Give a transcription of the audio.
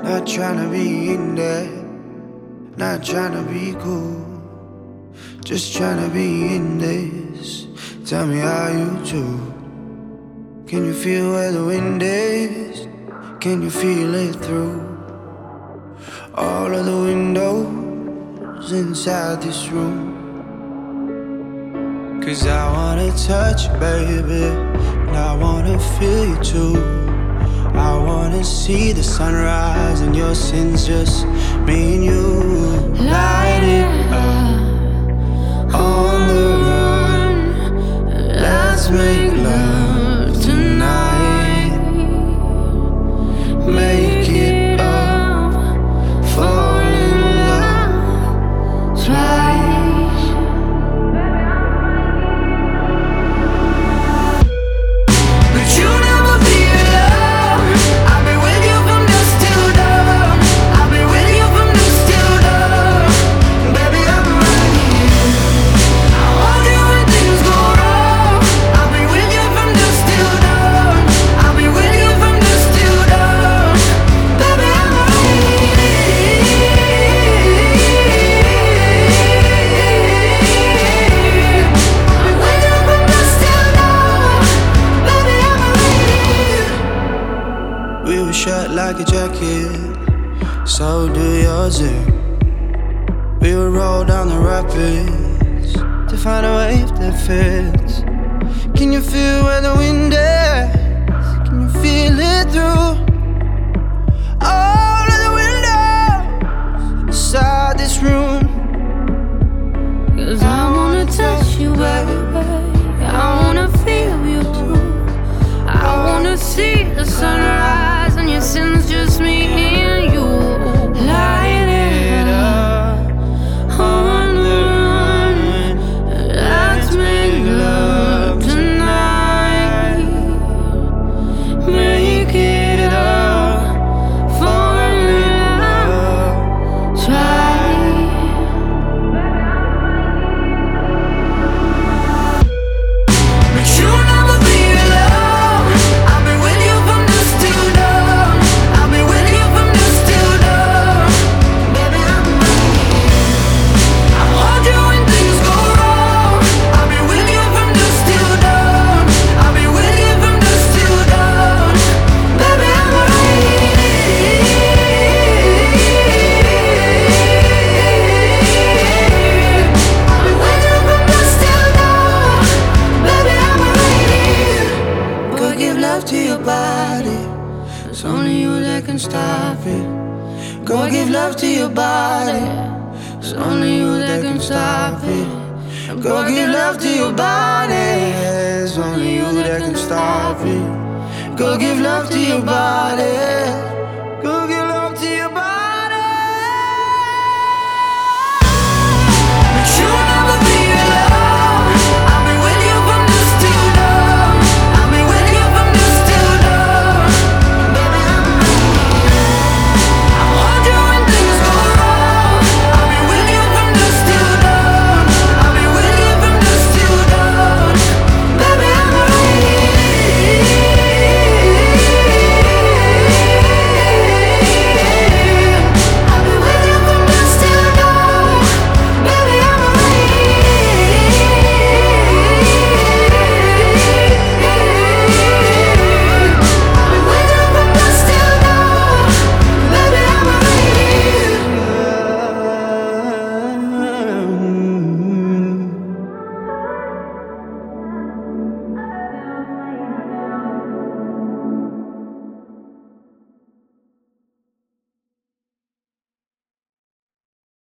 Not tryna be in there, not tryna be cool, just tryna be in this. Tell me how you do. Can you feel where the wind is? Can you feel it through all of the windows inside this room? 'Cause I wanna touch you, baby, and I wanna feel you too. I wanna see the sunrise and your sins, just me and you. Light it up on the run. Let's make love tonight. Make it up, fall in love twice. But you never be alone. I'll be with you from dusk till dawn. I'll be with you from dusk till dawn. Baby, I'm right here. I hold you when things go wrong. I'll be with you from dusk till dawn. I'll be with you from dusk till dawn. Baby, I'm right here. I'll be with you from dusk till dawn. Baby, I'm right here. We were shut like a jacket, so do yours. We would roll down the rapids to find a wave that fits. Can you feel where the wind is? Can you feel it through all of the windows inside this room? 'Cause I wanna touch you, baby. I wanna feel you too. I wanna see the sunrise and your sins, just me and you. Light it up on the run. Let's make love tonight. Make it up, fall in love twice. But you'll never be alone. I'll be with you from dusk till dawn. I'll be with you from dusk till dawn. Baby, I'm right here. I hold you when things go wrong. I'll be with you from dusk till dawn. I'll be with you from dusk till dawn. Baby, I'm right here. I'll be with you from dusk till dawn. Baby, I'm right here. Go give love to your body, It's only you that can stop it. go give love to your body. It's only you that can stop it. Go give love to your body. It's only you that can stop it. Go give love to your body.